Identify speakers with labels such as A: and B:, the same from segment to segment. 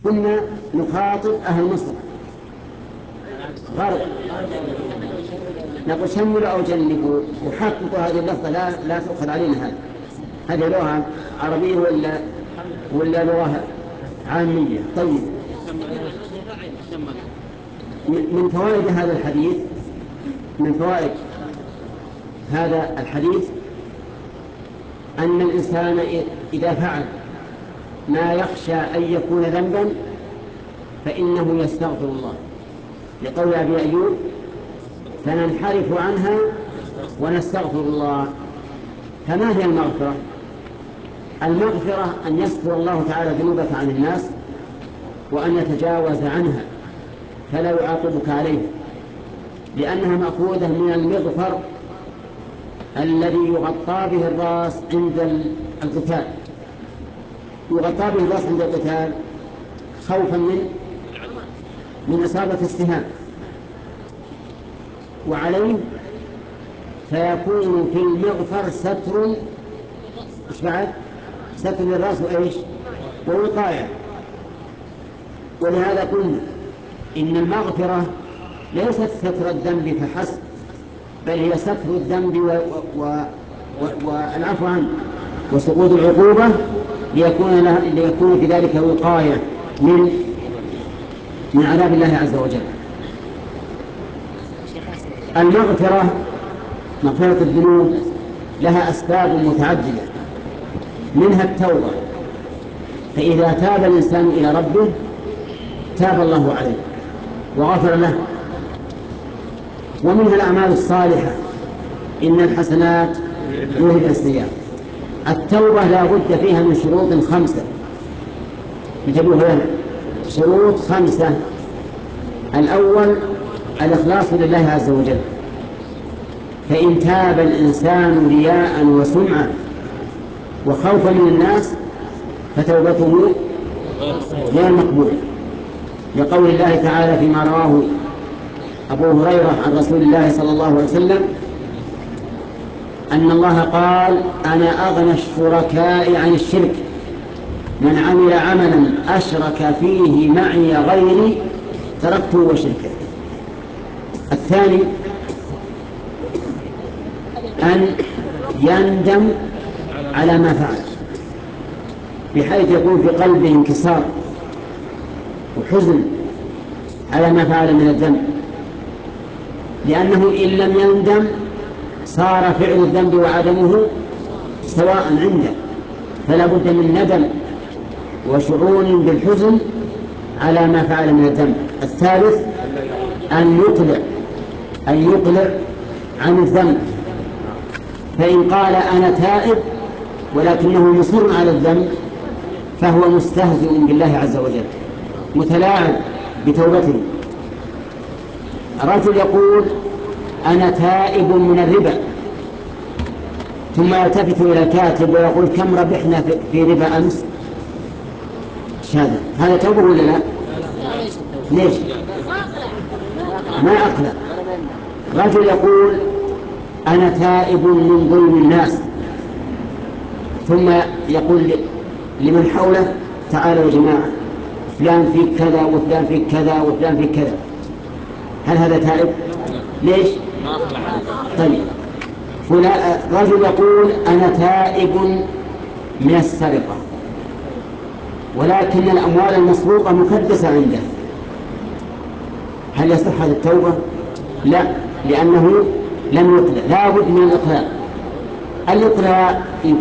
A: كنا نخاطب أهل مصر غرب، نقول شملوا أو جنبوا وحققوا هذه اللفظة، لا تؤخذ علينا هذه لغة عربية ولا لغة عامية. طيب، من فوائد هذا الحديث، من فوائد هذا الحديث أن الإنسان إذا فعل ما يخشى أن يكون ذنبا فإنه يستغفر الله، لقول أبي أيوب: فننحرف عنها ونستغفر الله. فما هي المغفرة؟ المغفرة أن يستر الله تعالى ذنوبك عن الناس وأن يتجاوز عنها فلا يعاقبك عليه، لأنها مأخوذة من المغفر الذي يغطى به الرأس عند القتال. يغطى به الرأس عند القتال خوفا من إصابة السهام، وعليه فيكون في المغفر ستر، إيش بعد؟ ستر للرأس وإيش؟ ووقاية. ولهذا قلنا إن المغفرة ليست ستر الذنب فحسب، بل هي ستر الذنب والعفو عنه وسقوط العقوبة، ليكون في ذلك وقاية من عذاب الله عز وجل. المغفرة، مغفرة الذنوب، لها أسباب متعددة، منها التوبة، فإذا تاب الإنسان إلى ربه تاب الله عليه وغفر له. ومنها الأعمال الصالحة، إن الحسنات يذهبن السيئات. التوبة لا بد فيها من شروط 5، انتبهوا هنا، شروط 5. الأول الإخلاص لله عز وجل، فإن تاب الإنسان رياء وسمعة وخوفا من الناس فتوبته غير مقبولة، لقول الله تعالى فيما رواه أبو هريرة عن رسول الله صلى الله عليه وسلم أن الله قال: أنا أغنى الشركاء عن الشرك، من عمل عملا أشرك فيه معي غيري تركته وشركه. الثاني أن يندم على ما فعل، بحيث يكون في قلبه انكسار وحزن على ما فعل من الذنب، لأنه إن لم يندم صار فعل الذنب وعدمه سواء عنده، فلا بد من ندم وشعور بالحزن على ما فعل من الذنب. الثالث أن يقلع عن الذنب، فإن قال أنا تائب ولكنه مصر على الذنب فهو مستهزئ بالله عز وجل متلاعب بتوبته. رجل يقول أنا تائب من الربا، ثم يلتفت إلى الكاتب ويقول كم ربحنا في ربا أمس؟ هذا توبة ولا لا؟ ليش؟ ما أقلع. رجل يقول أنا تائب من ظلم الناس، ثم يقول لمن حوله تعالوا يا جماعة فلان فيك كذا وفلان فيك كذا وفلان فيك كذا، هل هذا تائب؟ ليش؟ طيب، رجل يقول أنا تائب من السرقة، ولكن الأموال المسروقة مكدسة عنده، هل يصح هذه التوبة؟ لا، لأنه لم يقلع. لا بد من الإقلاع. الإقلاع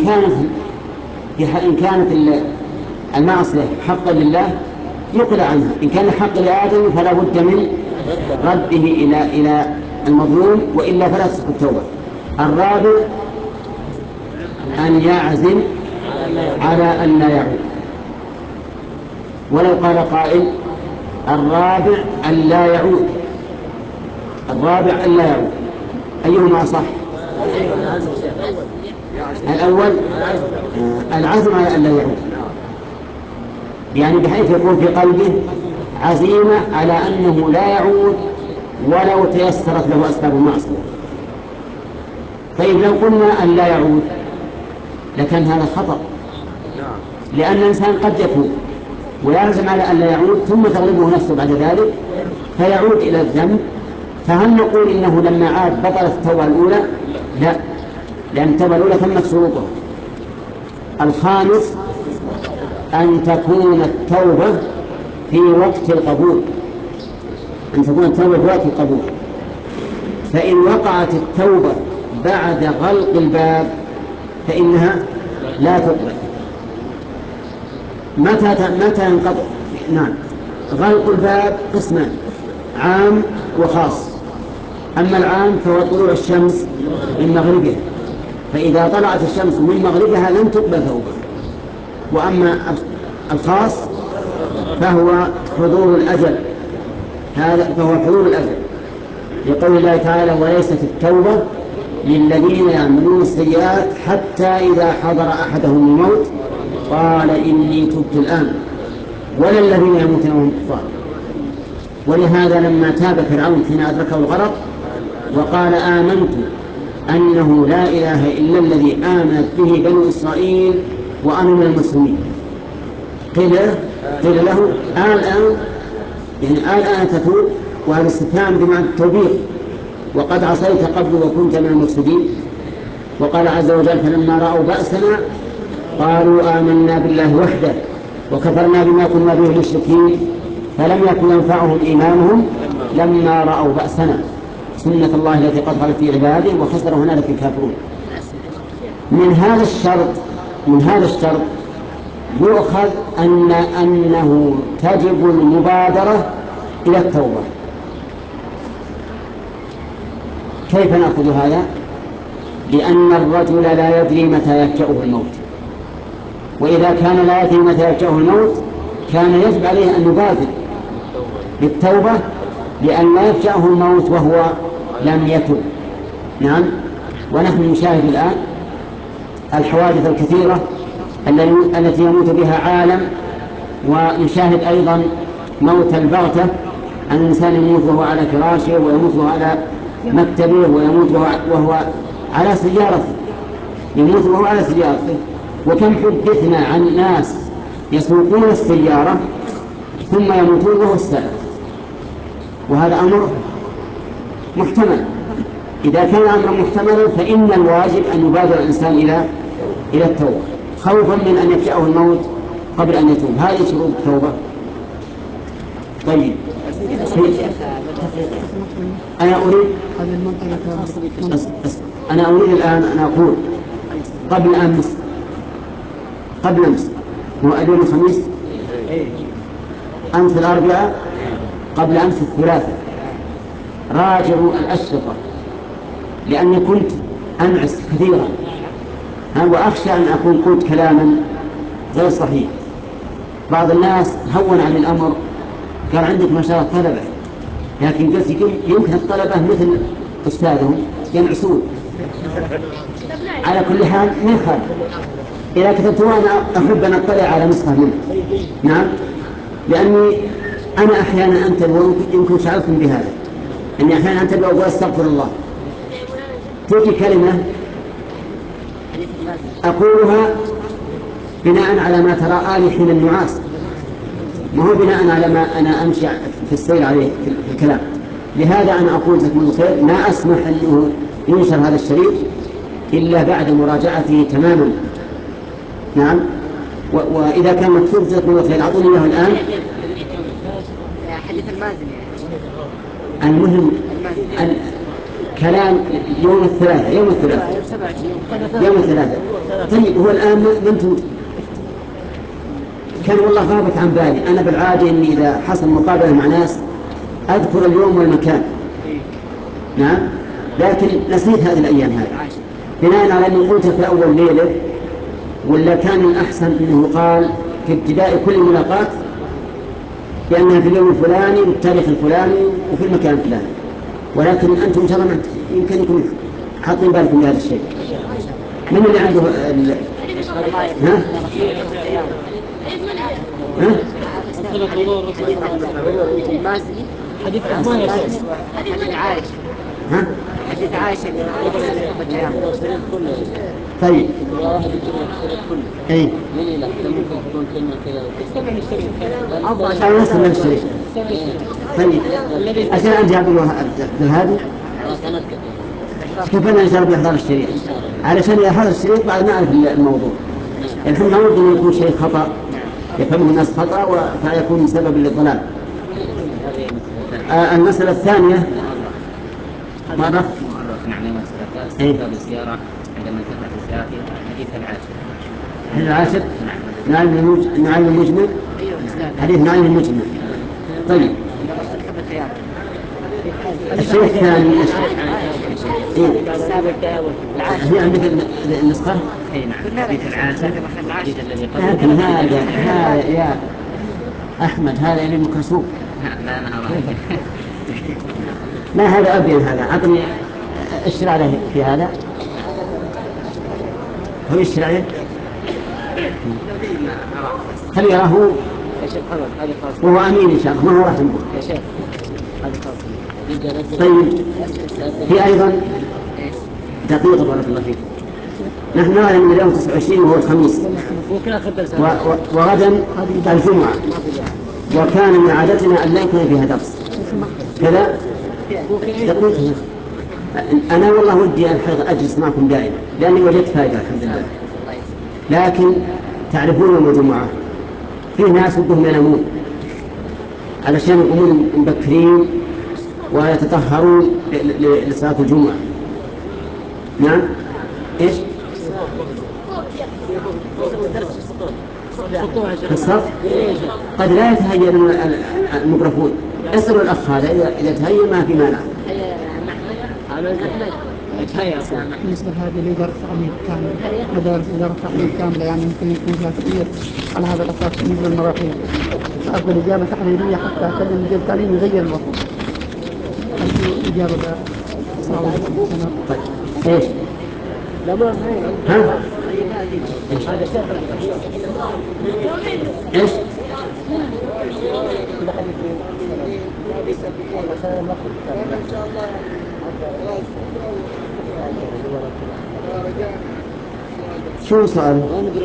A: إن كانت المعصية حقا لله يقلع عنها، إن كان حق لآدم فلا بد من رده إلى المظلوم، وإلا فلا تصح التوبة. الرابع أن يعزم على أن لا يعود، ولو قال قائل الرابع أن لا يعود، الرابع أن لا يعود، أيهما صح؟ الأول العزم على أن لا يعود، يعني بحيث يكون في قلبه عزيمة على أنه لا يعود ولو تيسرت له أسباب المعصية. طيب، لو قلنا أن لا يعود لكان هذا خطأ، لأن الإنسان قد يتوب ويعزم على أن لا يعود، ثم تغلبه نفسه بعد ذلك فيعود إلى الذنب، فهل نقول إنه لما عاد بطلت التوبة الأولى؟ لا، لأن التوبة الأولى تمت شروطها. الخامس أن تكون التوبة في وقت القبول، أن تكون التوبة في وقت القبول. فإن وقعت التوبة بعد غلق الباب فإنها لا تقبل. متى ينقضي؟ نعم، غلق الباب قسمان، عام وخاص. أما العام فهو طلوع الشمس من مغربها، فإذا طلعت الشمس من مغربها لن تقبل توبة. وأما الخاص فهو حضور الأجل، هذا فهو حضور الأجل، لقول الله تعالى: وليست التوبة للذين يعملون السيئات حتى إذا حضر أحدهم الموت قال إني تبت الآن، ولا الذين يموتون وهم كفار. ولهذا لما تاب فرعون حين أدركه الغرق وقال: آمنت أنه لا إله إلا الذي آمنت به بنو إسرائيل وأنا من المسلمين، قيل له الآن، يعني الآن تتوب، وهذا استفهام بمعنى التوبيخ، وقد عصيت قبل وكنت من المفسدين. وقال عز وجل: فلما رأوا بأسنا قالوا آمنا بالله وحده وكفرنا بما كنا به مشركين فلم يكن ينفعهم إيمانهم لما رأوا بأسنا سنة الله التي قد خلت في عباده وخسر هنالك الكافرون. من هذا الشرط يؤخذ أنه تجب المبادرة إلى التوبة. كيف نأخذ هذا؟ لأن الرجل لا يدري متى يفجأه الموت، وإذا كان لا يدري متى يفجأه الموت كان يجب عليه أن يبادر بالتوبة لأن لا يفجأه الموت وهو لم يتب. نعم. ونحن نشاهد الآن الحوادث الكثيرة التي يموت بها عالم، ونشاهد أيضا موت البغتة، أن الإنسان يموت وهو على فراشه، ويموت وهو على مكتبه، ويموت وهو على سيارته، يموت وهو على سيارته. وكم حدثنا عن ناس يسوقون السيارة ثم يموتون وهو السائق، وهذا أمر محتمل. إذا كان أمر محتمل فإن الواجب أن يبادر الإنسان إلى التوبة خوفا من أن يفجأه الموت قبل أن يتوب. هذه شروط التوبة. طيب، أنا أريد الآن أن أقول قبل أمس هو اليوم الخميس، أمس الأربعاء، قبل أمس الثلاثاء، راجعوا الأشرطة، لأني كنت أنعس كثيرا وأخشى أن أكون قلت كلاما غير صحيح. بعض الناس هون عن الأمر، قال عندك ما شاء الله طلبة، لكن قلت يمكن الطلبة مثل أستاذهم ينعسون. على كل حال ما يخالف، إذا كتبته أنا أحب أن أطلع على نسخة منه. نعم، لأني أنا أحيانا أنتبه، يمكن شعرتم بهذا، أني أحيانا أنتبه وأقول أستغفر الله، تأتي كلمة أقولها بناء على ما تراءى لي حين النعاس، ما هو بناء على ما أنا أمشي في السير عليه في الكلام. لهذا أنا أقول جزاكم الله خير، ما أسمح أنه ينشر هذا الشريط إلا بعد مراجعته تماما. نعم. وإذا كان مكتوب جزاكم الله خير أعطوني له الآن.
B: حديث المازن
A: المهم كلام يوم الثلاثاء. طيب، هو الآن من كان والله غابت عن بالي. أنا بالعادة إني إذا حصل مقابلة مع ناس أذكر اليوم والمكان. نعم، لكن نسيت هذه الأيام هذه بناء على أني قلت في أول ليلة، ولا كان الأحسن أنه قال في ابتداء كل ملاقات بأنها في اليوم الفلاني والتاريخ الفلاني وفي المكان الفلاني. ولكن أنتم إن شاء الله يمكن يكون حاطين بالكم بهذا الشيء. من اللي عنده
B: حديث عائشة
A: ها؟
B: حديث عائشة اللي خطبة أيام.
A: طيب. اي. أنا نسمع الشريك. طيب. عشان أنت عبد الهادي. كيف أنا إن شاء الله بيحضر الشريك؟ علشان يحضر الشريك بعد ما أعرف الموضوع. الحين لا بد أن يكون شيء خطأ يفهمه الناس خطأ فيكون سبب للضلال. المسألة الثانية مرة كتاب الزيارة عندما انتهت الزيارة حديث العاشر نعيم المجمل حديث نعيم المجمل. طيب الشيء الثاني هي عندك النسخة؟ حديث العاشر لكن هذا يا أحمد هذا يعني مكسوب. ما هذا أبين هذا عطني اشتري عليه في هذا هو يشتري عليه خلي يراه وهو أمين إن شاء الله ما هو راح ينبه. طيب في أيضا دقيقة بارك الله فيك. نحن نعلم اليوم 29 وهو الخميس وغدا الجمعة وكان من عادتنا أن لا يكون فيها درس كذا دقيقة. أنا والله ودي أجلس معكم دائما لأني وجدت فائدة الحمد لله. لكن تعرفون يوم الجمعة في ناس بدهم ينامون علشان يقومون مبكرين ويتطهرون لصلاة الجمعة. نعم إيش؟ في الصف قد لا يتهيأ الميكروفون. اسألوا الأخ هذا إذا تهيأ ما في مانع.
C: مثل هذه الإدارة التعليم كاملة مدارس إدارة التعليم كاملة يعني يمكن يكون فيها كثير على هذا الأساس بالنسبة للمراحل. أفضل إجابة تحريرية حتى كل المجال التعليم يغير الوضع. إجابة صعبة.
A: إيش؟ ها؟ إيش؟ شو سؤال؟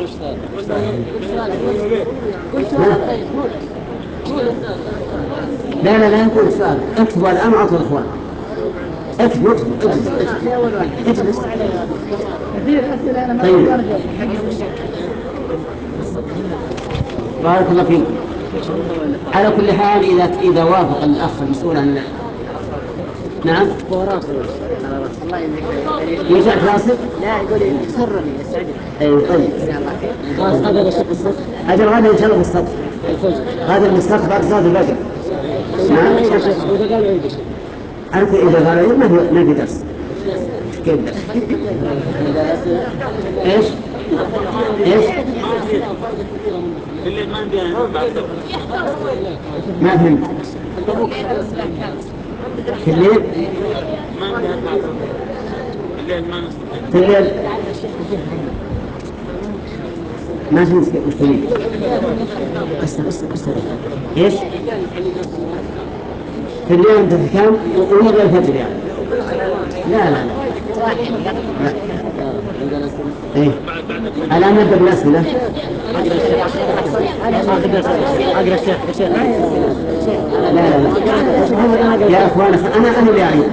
A: لا نقول سؤال. اكتبوا الآن أعطوا الإخوان. اكتبوا. طيب. بارك الله فيك. على كل حال إذا وافق الأخ المسؤول عن نعم يجعل راسك
B: لا يقول يسرني يسعدني.
A: طيب أجل غدا إن شاء الله في السطح غدا المسطح بعد صلاة الفجر. نعم عارف إذا قال عيد ما في درس كيف درس إيش ما فهمت في الليل في الليل ما في مشكلة. استنى ايش في الليل انت في كام ونبغى الفجر يعني لا ايه الان نبدا بالاسئله. لا يا اخوان انا اللي اعيد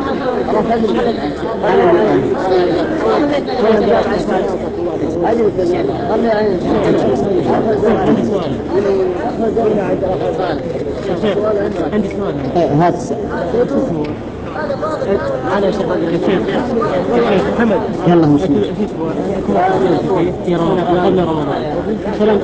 C: عندي سؤال.
A: هات
C: أنا شيخ محمد
A: يلا مسلم
C: في قبل رمضان سلامت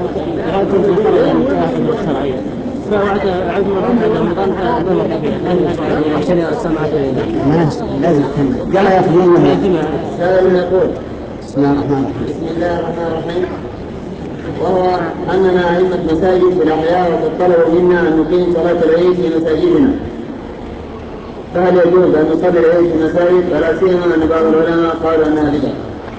C: الشرعية فبعد عزم رمضان عشان السماعة
A: لازم تكمل. يلا يا أخي سلام يقول بسم الله الرحمن الرحيم وهو أننا أئمة مساجد في الأحياء وقد طلبوا منا أن نقيم صلاة العيد في مساجدنا فهل يجوز أن نصلي العيد في المساجد ولا سيما أن بعض العلماء قالوا أنها بدعة.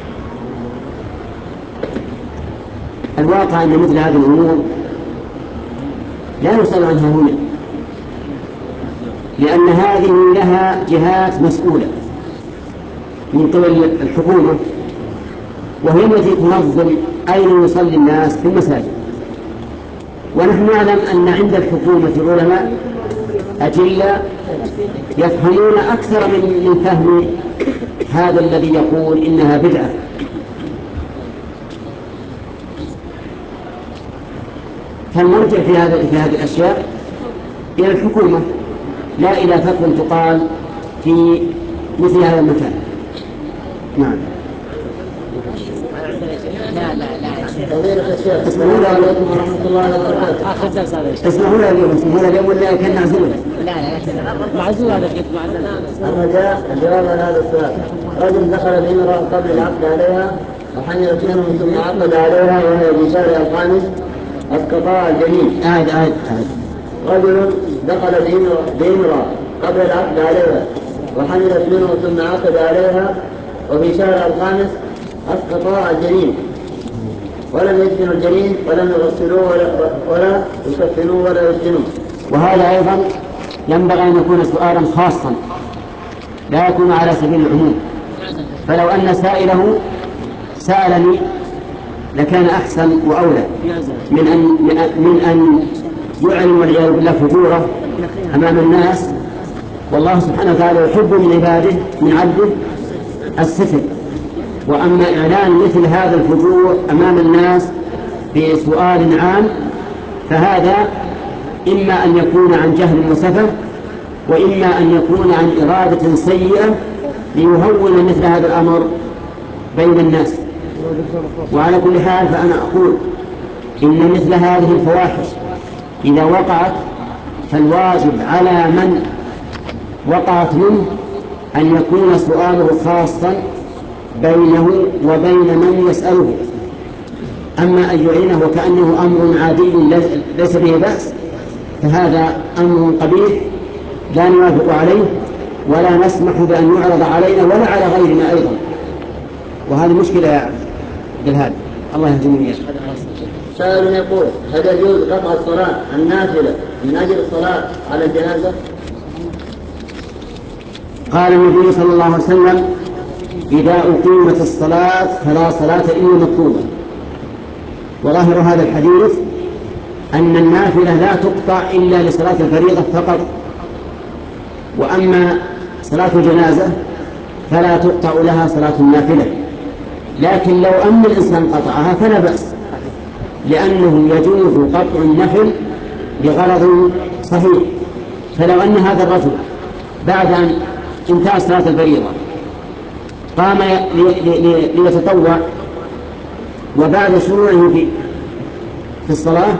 A: الواقع أن مثل هذه الأمور لا يسأل عنها هنا لأن هذه لها جهات مسؤولة من قبل الحكومة، وهي التي تنظم أين يصلي الناس في المساجد. ونحن نعلم أن عند الحكومة علماء أجلاء يفهمون أكثر من فهم هذا الذي يقول إنها بدعة. فالمرجع في هذه الأشياء إلى الحكومة، لا إلى فتوى تقال في مثل هذا المكان. نعم. اسمعوا لي عليكم ورحمة الله وبركاته. اسمعوا لي اليوم ولا كان معزول؟
B: لا معزول هذا كنت معزول.
D: الجواب على هذا السؤال: رجل دخل بامرأة قبل العقد عليها وحملت منه ثم عقد عليها وهي في شهرها الخامس أسقطها الجنين. رجل دخل بامرأة قبل العقد عليها وحملت منه ثم عقد عليها وفي شهرها الخامس أسقطها الجنين، ولم يدفنوا الجنين ولم يغسلوه ولا يكفنوه ولا يسجنوه.
A: وهذا أيضا ينبغي أن يكون سؤالا خاصا لا يكون على سبيل العموم. فلو أن سائله سألني لكان أحسن وأولى من أن يعلم والعياذ بالله فجوره أمام الناس. والله سبحانه وتعالى يحب من عباده من عبده الستر. وأما إعلان مثل هذا الفجور أمام الناس بسؤال عام فهذا إما أن يكون عن جهل وسفه، وإما أن يكون عن إرادة سيئة ليهون مثل هذا الأمر بين الناس. وعلى كل حال فأنا أقول إن مثل هذه الفواحش إذا وقعت فالواجب على من وقعت منه أن يكون سؤاله خاصا بينه وبين من يسأله. أما أن يعينه وكأنه أمر عادي ليس به بأس فهذا أمر قبيح لا نوافق عليه ولا نسمح بأن يعرض علينا ولا على غيرنا أيضا. وهذه مشكلة يا بالهاد. الله يهدينا إياه.
D: سائل يقول: هل يجوز قطع الصلاة النافلة من أجل الصلاة على الجنازة؟
A: قال النبي صلى الله عليه وسلم: إذا أقيمت الصلاة فلا صلاة إلا مكتوبة. وظاهر هذا الحديث أن النافلة لا تقطع إلا لصلاة الفريضة فقط، وأما صلاة الجنازة فلا تقطع لها صلاة النافلة. لكن لو أن الإنسان قطعها فلا بأس، لأنه يجوز قطع النفل بغرض صحيح. فلو أن هذا الرجل بعد أن انتهى صلاة الفريضة قام ليتطوع وبعد شروعه في الصلاة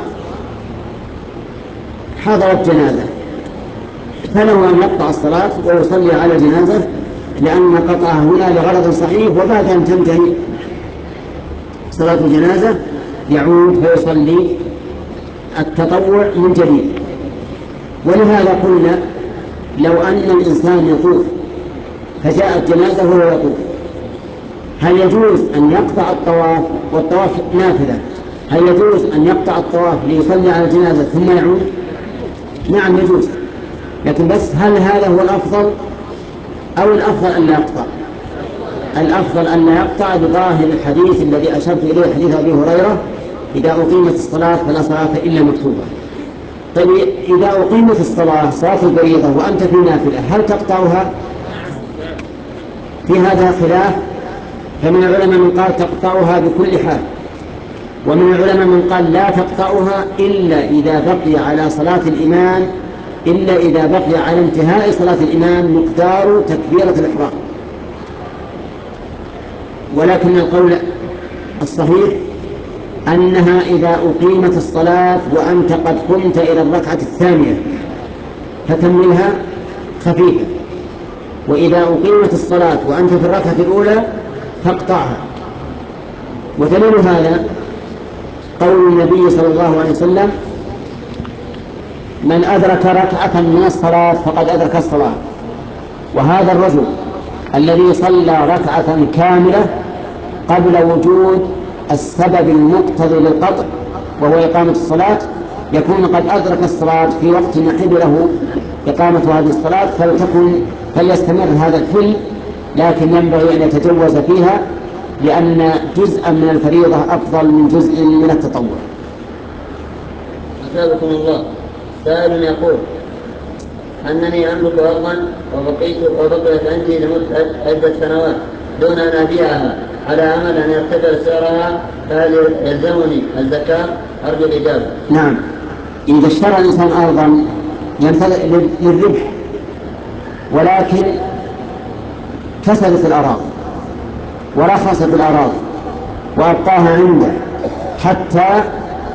A: حضرت جنازة فله أن يقطع الصلاة ويصلي على جنازة، لأن قطعه هنا لغرض صحيح، وبعد أن تنتهي صلاة الجنازة يعود فيصلي التطوع من جديد. ولهذا قلنا لو أن الإنسان يطوف فجاءت جنازة وهو يطوف هل يجوز أن يقطع الطواف والطواف نافلة؟ هل يجوز أن يقطع الطواف ليصلي على الجنازة ثم يعود؟ نعم يجوز، لكن بس هل هذا هو الأفضل أو الأفضل أن لا يقطع؟ الأفضل أن لا يقطع بظاهر الحديث الذي أشرت إليه حديث أبي هريرة: إذا أقيمت الصلاة فلا صلاة إلا مكتوبة. طيب إذا أقيمت الصلاة صلاة الفريضة وأنت في نافلة هل تقطعها؟ في هذا خلاف، فمن العلماء من قال تقطعها بكل حال، ومن العلماء من قال لا تقطعها إلا إذا بقي على صلاة الإمام إلا إذا بقي على انتهاء صلاة الإمام مقدار تكبيرة الإحرام. ولكن القول الصحيح أنها إذا أقيمت الصلاة وأنت قد قمت إلى الركعة الثانية فتملها خفيفة، وإذا أقيمت الصلاة وأنت في الركعة الأولى فاقطعها. ودليل هذا قول النبي صلى الله عليه وسلم: من أدرك ركعة من الصلاة فقد أدرك الصلاة. وهذا الرجل الذي صلى ركعة كاملة قبل وجود السبب المقتضي للقطع وهو إقامة الصلاة يكون قد أدرك الصلاة في وقت يحل له إقامة هذه الصلاة فليستمر هذا الكل، لكن ينبغي أن يتجوز فيها، لأن جزءا من الفريضة أفضل من جزء من التطوع.
D: أثابكم الله. سائل يقول: أنني أملك أرضا وبقيت عندي لمدة عدة سنوات دون أن أبيعها على أمل أن يرتفع سعرها، فهل يلزمني الزكاة؟ أرجو الإجابة.
A: نعم، إذا اشترى الإنسان أرضا للربح ولكن كسرت الأراضي ورخصت الأراضي وأبقاها عنده حتى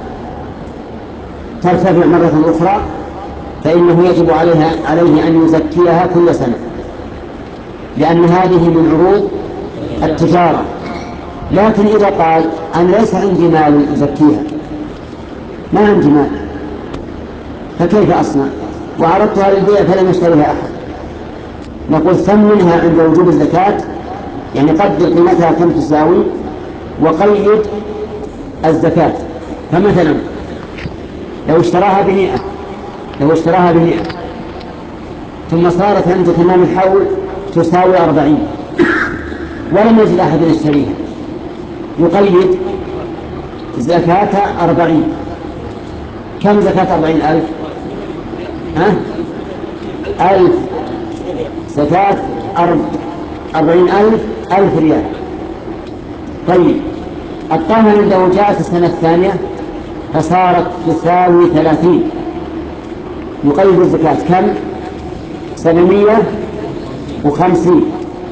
A: ترتفع مرة أخرى، فإنه يجب عليه أن يزكيها كل سنة، لأن هذه من عروض التجارة. لكن إذا قال: أنا ليس عندي مال أزكيها، ما عندي مال، فكيف أصنع؟ وعرضتها للبيع فلم يشتريها أحد، نقول ثمنها عند وجوب الزكاة، يعني قدر قيمتها كم تساوي وقيد الزكاة. فمثلا لو اشتراها ب100 ثم صارت عند تمام الحول تساوي 40 ولم يجد أحد يشتريها، يقيد زكاة 40. كم زكاة 40,000؟ 1000 زكاة 40,000 1000 ريال. طيب الطهر عنده جاءت السنة الثانية فصارت تساوي 30، يقيد الزكاة كم؟ 750.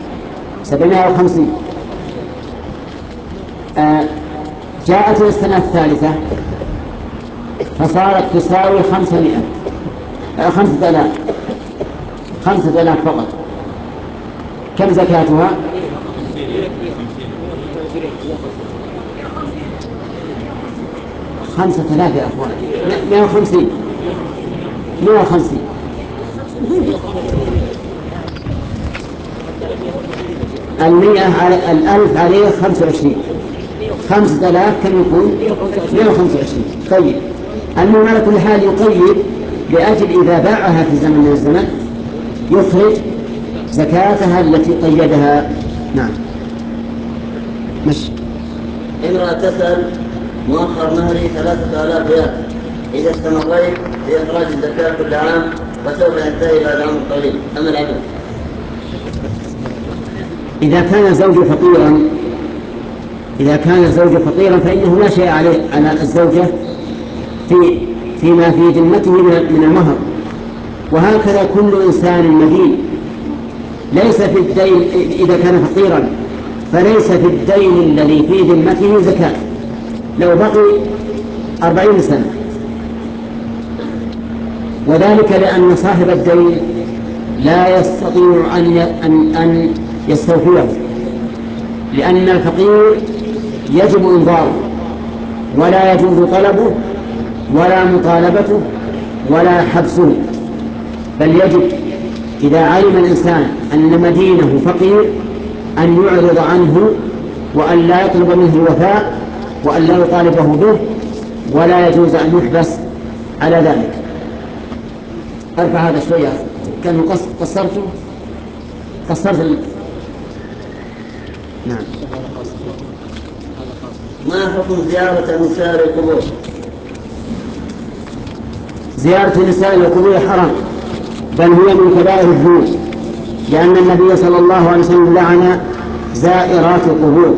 A: جاءت السنة الثالثة فصارت تساوي 5000 فقط. كم زكاتها؟ 5000 يا أخوان، 150. 100 على 1000 عليه 25، 5000 كم يكون؟ 125. طيب المهم على كل حال يقيد لأجل إذا باعها في زمن من الزمن يخرج زكاتها التي قيدها. نعم. مش
D: امرأة تسأل: مؤخر مهري 3000 ريال، إذا استمريت في إخراج الزكاة كل عام فسوف ينتهي بعد عام قليل، أما العدل؟
A: إذا كان الزوج فقيرا فإنه لا شيء على الزوجة فيما في ذمته من المهر، وهكذا كل إنسان مدين ليس في الدين. إذا كان فقيرا فليس في الدين الذي في ذمته زكاة لو بقي 40 سنة، وذلك لأن صاحب الدين لا يستطيع أن يستوفيه، لأن الفقير يجب إنظاره ولا يجوز طلبه ولا مطالبته ولا حبسه، بل يجب إذا علم الإنسان أن مدينه فقير أن يعرض عنه وأن لا يطلب منه الوفاء وأن لا يطالبه به، ولا يجوز أن يحبس على ذلك. أرفع هذا شوية، كان قصرت نعم.
D: ما حكم زيارة نساء القبور؟
A: زيارة نساء القبور حرام، بل هي من كبائر الذنوب، لأن النبي صلى الله عليه وسلم لعن زائرات القبور،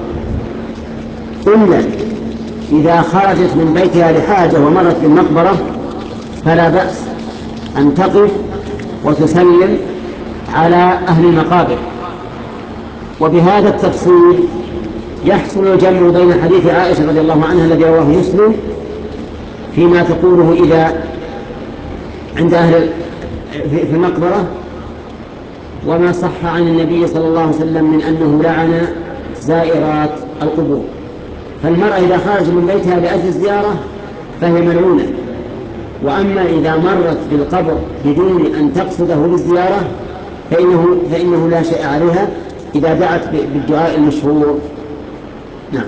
A: إلا إذا خرجت من بيتها لحاجة ومرت بالمقبرة فلا بأس أن تقف وتسلم على أهل المقابر. وبهذا التفصيل يحصل الجمع بين حديث عائشة رضي الله عنها الذي رواه مسلم فيما تقوله إذا عند أهل في المقبرة، وما صح عن النبي صلى الله عليه وسلم من أنه لعن زائرات القبور. فالمرأة إذا خرج من بيتها لأجل الزيارة فهي ملعونة، وأما إذا مرت بالقبر بدون أن تقصده بالزيارة فإنه لا شيء عليها إذا دعت بالدعاء المشهور. نعم.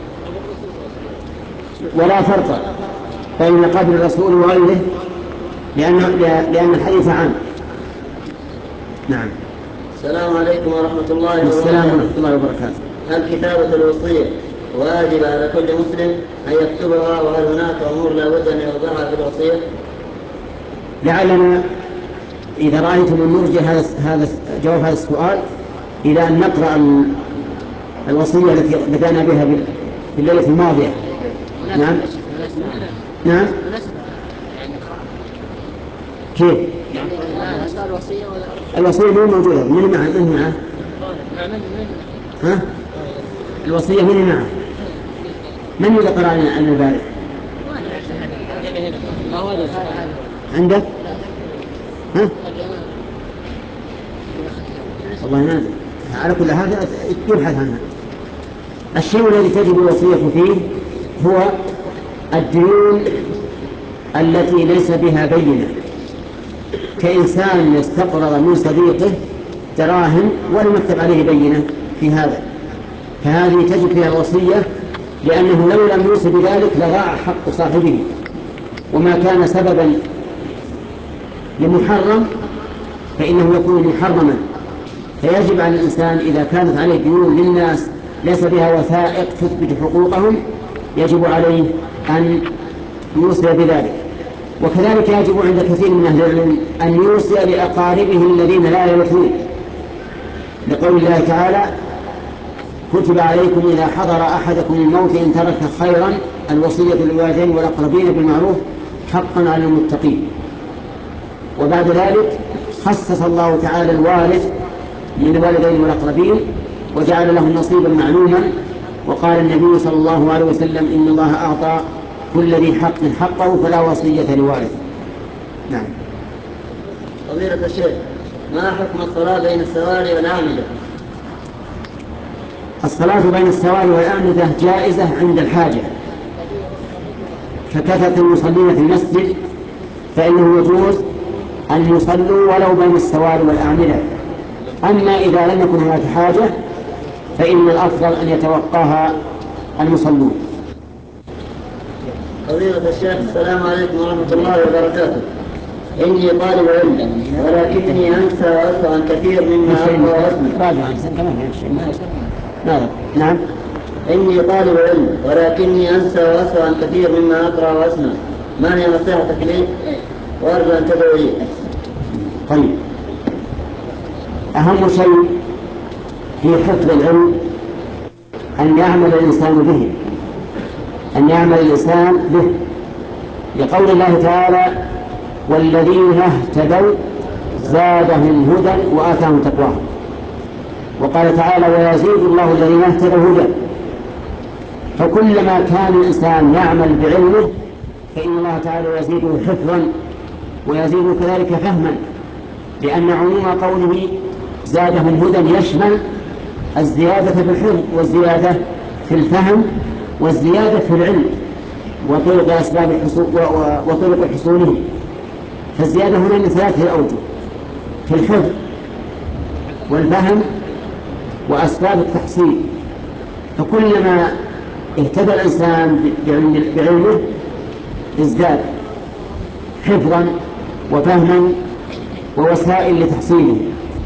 A: ولا فرق بين قبر الرسول وغيره لأن الحديث عام. نعم.
D: السلام عليكم ورحمة الله وبركاته.
A: السلام ورحمة الله وبركاته.
D: هل كتابة الوصية واجبة على كل مسلم أن يكتبها، وهل هناك أمور لا بد أن يوضعها في الوصية؟
A: لعلنا إذا رأيتم من نرجع هذا جواب هذا السؤال إلى أن نقرأ الوصية التي بدأنا بها في الليلة الماضية. نعم. نعم. كيف؟ الوصية مو موجودة. من معه؟ ها؟ الوصية من معه؟ من إذا قرأ عن البارح؟ عندك؟ ها؟ والله نادر. على كل هذا يبحث عنها. الشيء الذي تجب الوصية فيه هو الديون التي ليس بها بينة، كإنسان يستقرض من صديقه دراهم ولم يكتب عليه بينة في هذا، فهذه تجب فيها الوصية، لأنه لو لم يوصي بذلك لضاع حق صاحبه، وما كان سببا لمحرم فإنه يكون محرما. فيجب على الإنسان إذا كانت عليه ديون للناس ليس بها وثائق تثبت حقوقهم يجب عليه أن يوصي بذلك. وكذلك يجب عند كثير من أهل العلم أن يوصي لأقاربه الذين لا يرثون، لقول الله تعالى: كتب عليكم إذا حضر أحدكم الموت إن ترك خيرا الوصية للوالدين والأقربين بالمعروف حقا على المتقين. وبعد ذلك خصص الله تعالى الوارث من الوالدين والأقربين وجعل لهم نصيبا معلوما، وقال النبي صلى الله عليه وسلم: إن الله أعطى كل ذي حق حقه فلا وصية لوارث. نعم.
D: فضيلة الشيخ، ما حكم الصلاة بين السواري والأعمدة؟
A: الصلاة بين السواري والأعمدة جائزة عند الحاجة، ككثرة المصلين في المسجد فإنه يجوز أن يصلوا ولو بين السواري والأعمدة. أما إذا لم يكن هناك حاجة فإن الأفضل أن يتوقاها المصلون.
D: فضيلة الشيخ، السلام عليكم ورحمة الله وبركاته. إني طالب علم ولكني أنسى وأسهى عن كثير مما أقرأ وأسمع.
A: نعم.
D: إني طالب علم ولكني أنسى وأسهى عن كثير مما أقرأ وأسمع. ما هي نصيحتك لي؟ وأرجو أن تدعو لي.
A: طيب، أهم شيء في حفظ العلم أن يعمل الإنسان به، لقول الله تعالى: والذين اهتدوا زادهم هدى وآتاهم تقواهم. وقال تعالى: ويزيد الله الذين اهتدوا هدى. فكلما كان الإنسان يعمل بعلمه فإن الله تعالى يزيده حفظا ويزيده كذلك فهما، لأن عموم قوله زادهم هدى يشمل الزيادة في الحفظ والزيادة في الفهم والزيادة في العلم وطرق حصوله. فالزيادة هنا من ثلاثة أوجه: في الحفظ والفهم وأسباب التحصيل. فكلما اهتدى الإنسان بعلمه ازداد حفظا وفهما ووسائل لتحصيله.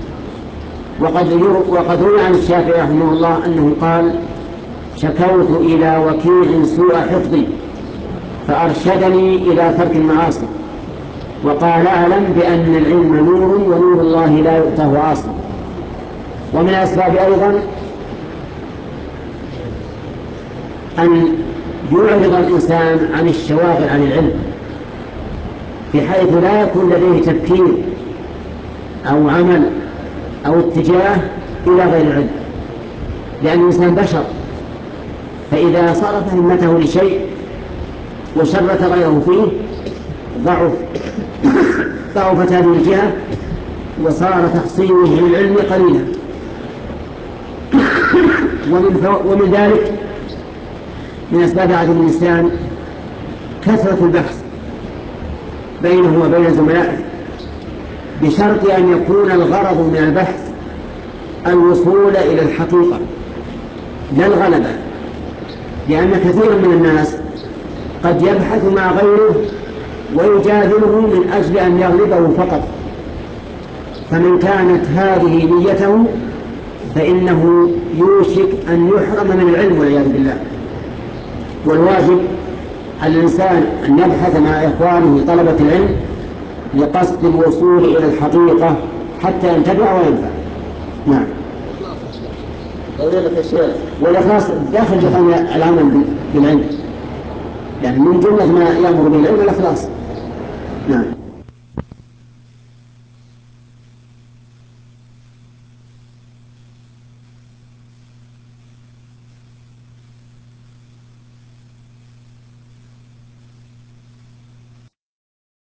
A: وقد روي عن الشافعي رحمه الله أنه قال: شكوت إلى وكيع سوء حفظي فأرشدني إلى ترك المعاصي، وقال: أعلم بأن العلم نور ونور الله لا يؤتاه عاصي. ومن الأسباب أيضا أن يعرض الإنسان عن الشواغل عن العلم، بحيث لا يكون لديه تفكير أو عمل أو اتجاه إلى غير العلم، لأن الإنسان بشر، فإذا صرف همته لشيء وشرك غيره فيه ضعفت هذه الجهة وصار تحصيله للعلم قليلا. ومن ذلك من أسباب عدم الإنسان كثرة البحث بينه وبين زملائه، بشرط أن يكون الغرض من البحث الوصول إلى الحقيقة لا الغلبة، لأن كثيرا من الناس قد يبحث مع غيره ويجادله من أجل أن يغلبه فقط. فمن كانت هذه نيته فإنه يوشك أن يحرم من العلم والعياذ بالله. والواجب على الإنسان أن يبحث مع إخوانه طلبة العلم لقصد الوصول إلى الحقيقة حتى ينتفع وينفع. نعم. والإخلاص داخل العمل بالعلم، يعني من جملة ما يأمر بالعلم الإخلاص. نعم.